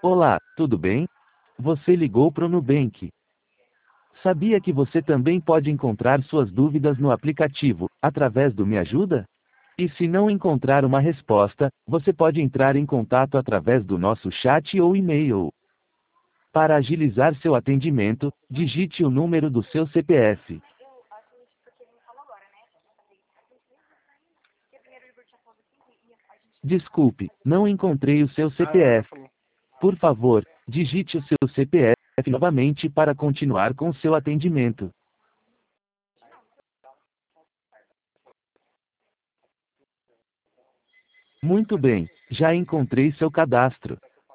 Olá, tudo bem? Você ligou para o Nubank. Sabia que você também pode encontrar suas dúvidas no aplicativo, através do Me Ajuda? E se não encontrar uma resposta, você pode entrar em contato através do nosso chat ou e-mail. Para agilizar seu atendimento, digite o número do seu CPF. Desculpe, não encontrei o seu Ela já CPF. falou. Por favor, digite o seu CPF novamente para continuar com seu atendimento. Muito bem, já encontrei seu cadastro.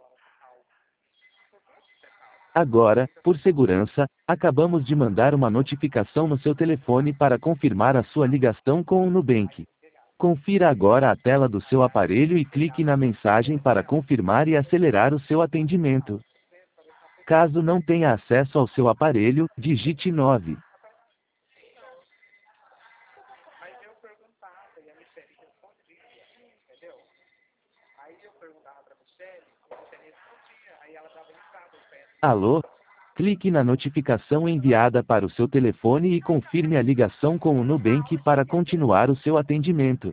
Agora, por segurança, acabamos de mandar uma notificação no seu telefone para confirmar a sua ligação com o Nubank. Confira agora a tela do seu aparelho e clique na mensagem para confirmar e acelerar o seu atendimento. Caso não tenha acesso ao seu aparelho, digite 9. Aí eu perguntava e a Michelle respondia, entendeu? Aí eu perguntava pra Michelle, e a Michelle respondia, aí ela dava entrada ao pé. Alô? Clique na notificação enviada para o seu telefone e confirme a ligação com o Nubank para continuar o seu atendimento.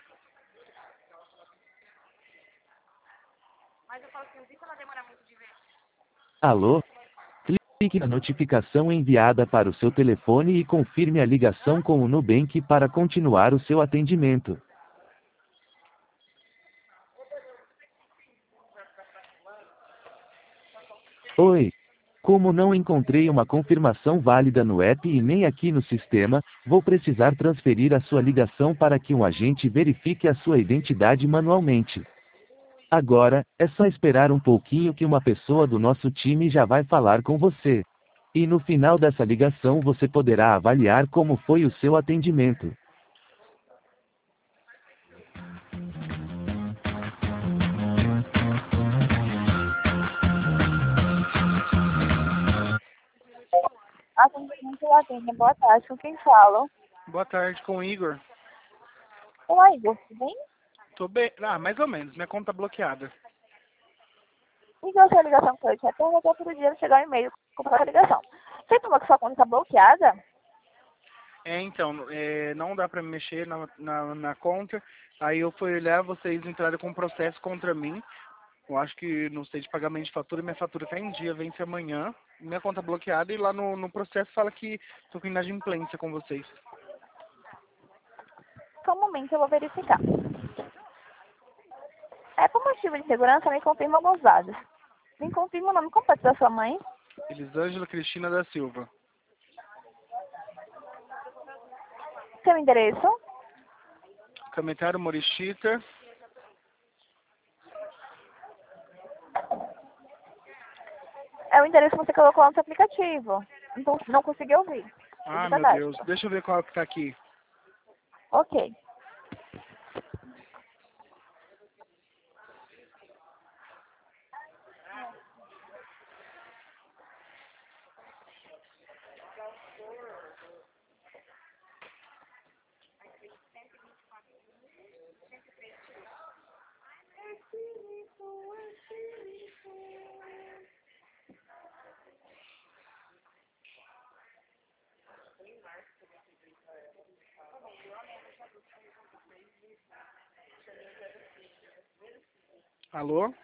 Alô? Clique na notificação enviada para o seu telefone e confirme a ligação com o Nubank para continuar o seu atendimento. Oi. Como não encontrei uma confirmação válida no app e nem aqui no sistema, vou precisar transferir a sua ligação para que um agente verifique a sua identidade manualmente. Agora, é só esperar um pouquinho que uma pessoa do nosso time já vai falar com você. E no final dessa ligação você poderá avaliar como foi o seu atendimento. Atendimento Lavínia, boa tarde, com quem falo? Boa tarde, com o Igor. Olá, Igor, tudo bem? Tô bem. Ah, mais ou menos. Minha conta tá bloqueada. Igor, sua ligação foi te retorno até por dia chegar um e-mail com a ligação. Você tomou que sua conta está bloqueada? Então, não dá pra mexer na conta. Aí eu fui olhar, vocês entraram com um processo contra mim. Eu acho que não sei de pagamento de fatura, minha fatura tá em dia, vence amanhã. Minha conta bloqueada e lá no processo fala que tô com inadimplência com vocês. Só um momento, eu vou verificar. Por motivo de segurança, me confirma alguns dados. Me confirma o nome completo da sua mãe, Elisângela Cristina da Silva. seu endereço, Comentário Morishita. é o endereço que você colocou no seu aplicativo. Então, não consegui ouvir. Ah, Esse meu cadastro. Deus. Deixa eu ver qual que tá aqui. Ok. Alô?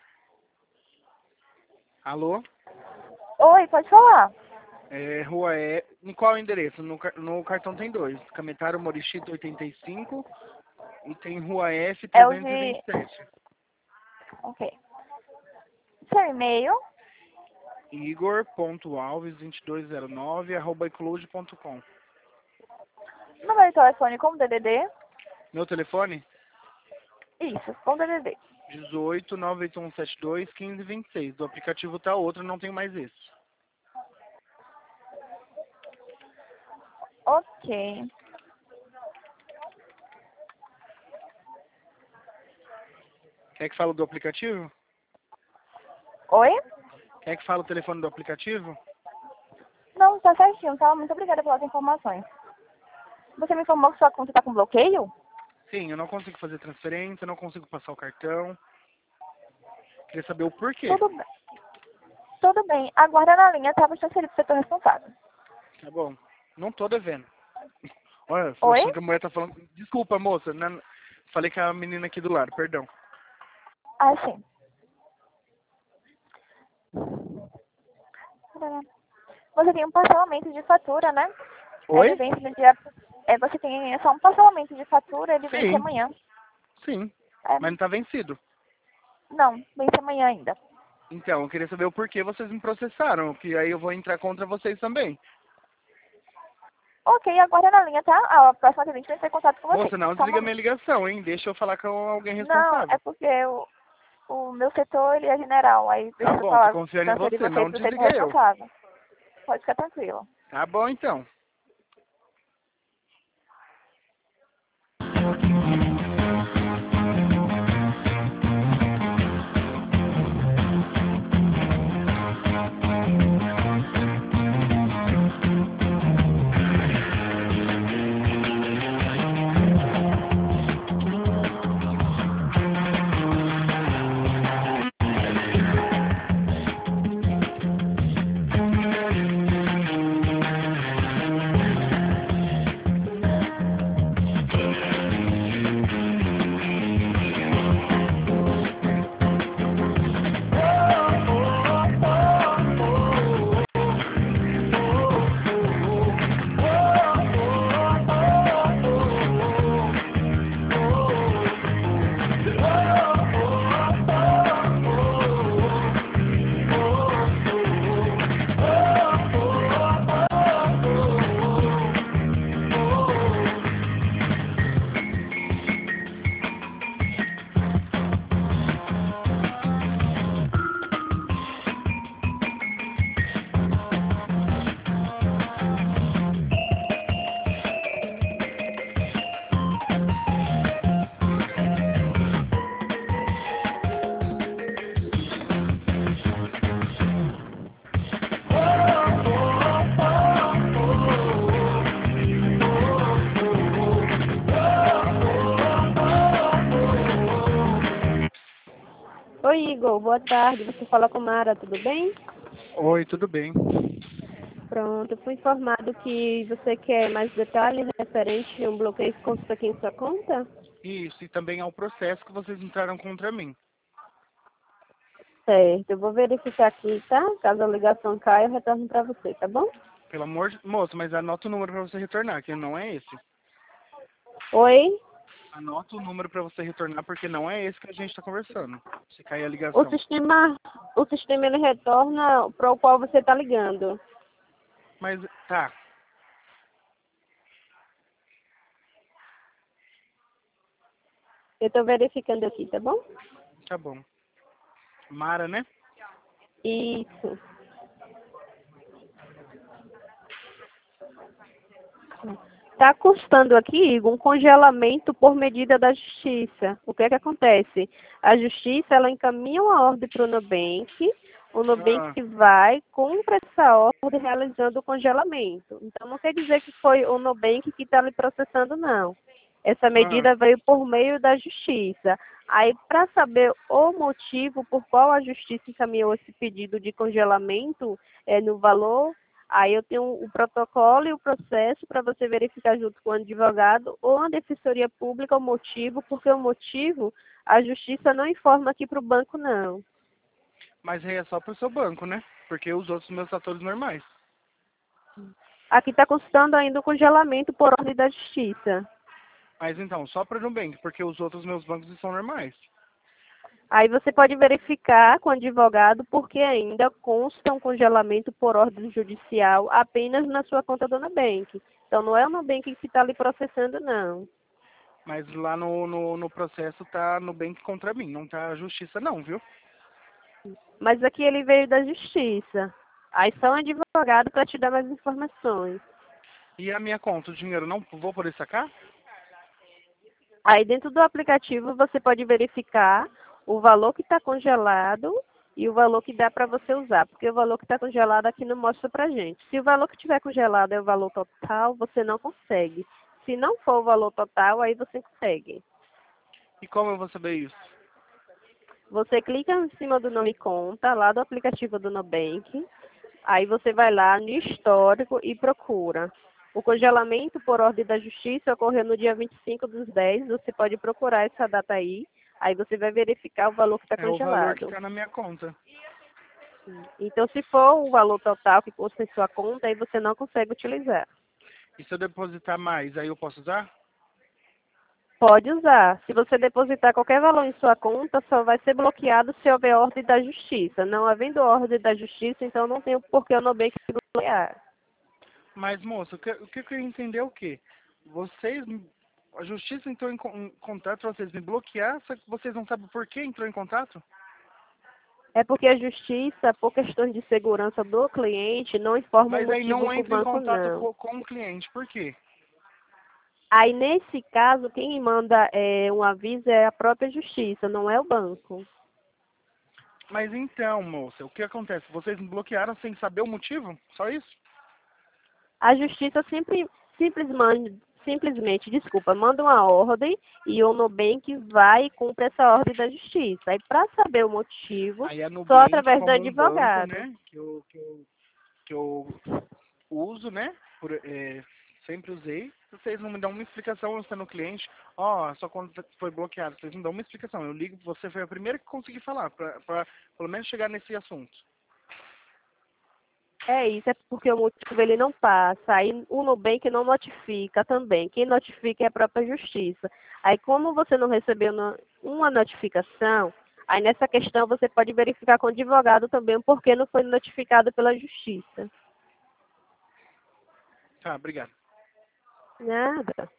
Alô? Oi, pode falar. Rua E. Em qual endereço? No cartão tem dois. Comentário Morishita 85 e tem Rua F É o de... 327. Ok. Seu e-mail, Igor.alves2209@icloud.com. número de telefone com DDD. Meu telefone? Isso, com DDD. 18 98172 1526. Do aplicativo tá outro, não tem mais esse. Ok. Quer que fala do aplicativo? Oi? Quer que fala o telefone do aplicativo? Não, tá certinho, tá? Muito obrigada pelas informações. Você me informou que sua conta tá com bloqueio? Sim, eu não consigo fazer transferência, eu não consigo passar o cartão. Queria saber o porquê. Tudo bem. Tudo bem, aguarda na linha, tá? Vou transferir pro setor responsável. Tá bom. Não tô devendo. Olha, tô Oi? achando que a mulher tá falando... Desculpa, moça. Né? Falei com a menina aqui do lado, perdão. Ah, sim. Você tem um parcelamento de fatura, né? Ele Oi? vence no dia... você tem só um parcelamento de fatura, ele vence Sim, amanhã. sim. É, Mas não tá vencido. não, vence amanhã ainda. Então, eu queria saber o porquê vocês me processaram, que aí eu vou entrar contra vocês também. Ok, aguarda na linha, tá? A próxima atendente vai entrar em contato com você. Moça, não Só um desliga minha momento. ligação, hein? Deixa eu falar com alguém Não, responsável. é porque o meu setor, ele é general. Aí Tá preciso bom, tô falar, confiando em transferir você, você não pro setor desliga eu. responsável. Pode ficar tranquilo. Tá bom, então. Oi, Igor, boa tarde. Você fala com Mara, tudo bem? Oi, tudo bem? Pronto, eu fui informado que você quer mais detalhes referente a um bloqueio que consta aqui em sua conta? Isso, e também ao processo que vocês entraram contra mim. Certo, eu vou verificar aqui, tá? Caso a ligação caia, eu retorno para você, tá bom? Pelo amor de... Moço, mas anota o número pra você retornar, que não é esse. Oi? Anota o número pra você retornar, porque não é esse que a gente tá conversando. Se cair a O ligação. sistema, o sistema ele retorna para o qual você está ligando. Mas, tá. Eu estou verificando aqui, tá bom? Tá bom. Mara, né? Isso. Está custando aqui, Igor, um congelamento por medida da Justiça. O que é que acontece? A Justiça, ela encaminha uma ordem para o Nubank, o Ah, Nubank vai, cumpre essa ordem realizando o congelamento. Então, não quer dizer que foi o Nubank que está lhe processando, não. Essa ah. medida veio por meio da Justiça. Aí, para saber o motivo por qual a Justiça encaminhou esse pedido de congelamento no valor, aí eu tenho o protocolo e o processo para você verificar junto com o advogado ou a defensoria pública o motivo, porque o motivo a justiça não informa aqui para o banco, não. Mas aí é só pro seu banco, né? Porque os outros meus são todos normais. Aqui está constando ainda o congelamento por ordem da justiça. Mas então, só pro Nubank, porque os outros meus bancos são normais. Aí você pode verificar com o advogado porque ainda consta um congelamento por ordem judicial apenas na sua conta do Nubank. Então não é o Nubank que está lhe processando, não. Mas lá no processo tá Nubank contra mim, não tá a justiça não, viu? Mas aqui ele veio da justiça. Aí só um advogado para te dar mais informações. E a minha conta, o dinheiro, não vou poder sacar? Aí dentro do aplicativo você pode verificar o valor que está congelado e o valor que dá para você usar. Porque o valor que está congelado aqui não mostra para gente. Se o valor que estiver congelado é o valor total, você não consegue. Se não for o valor total, aí você consegue. E como eu vou saber isso? Você clica em cima do nome conta, lá do aplicativo do Nubank. Aí você vai lá no histórico e procura. O congelamento por ordem da justiça ocorreu no dia 25/10. Você pode procurar essa data aí. Aí você vai verificar o valor que está É o valor que congelado. está na minha conta. Então, se for o valor total que consta em sua conta, aí você não consegue utilizar. E se eu depositar mais, aí eu posso usar? Pode usar. Se você depositar qualquer valor em sua conta, só vai ser bloqueado se houver ordem da justiça. Não havendo ordem da justiça, então não tem por que o Nubank bloquear. Mas, moça, o que eu queria entender é o quê? Vocês, a justiça entrou em contato pra vocês me bloquear, só que vocês não sabem por que entrou em contato? É porque a justiça, por questões de segurança do cliente, não informa o Mas aí motivo não para o entra em banco, contato não. com o cliente, por quê? Aí, nesse caso, quem manda um aviso é a própria justiça, não é o banco. Mas então, moça, o que acontece? Vocês me bloquearam sem saber o motivo? Só isso? A justiça simplesmente, desculpa, manda uma ordem e o Nubank vai e cumpre essa ordem da justiça. Aí, para saber o motivo, Aí a só Nubank, através do como um banco, advogado. né, que eu uso, né, sempre usei, vocês não me dão uma explicação, eu sendo cliente, ó, a sua conta foi bloqueada, vocês não dão uma explicação. Eu ligo, você foi a primeira que consegui falar, pra pelo menos chegar nesse assunto. É isso, é porque o motivo ele não passa. Aí o Nubank não notifica também. Quem notifica é a própria justiça. Aí como você não recebeu uma notificação, aí nessa questão você pode verificar com o advogado também o porquê não foi notificado pela justiça. Tá, obrigado. Nada.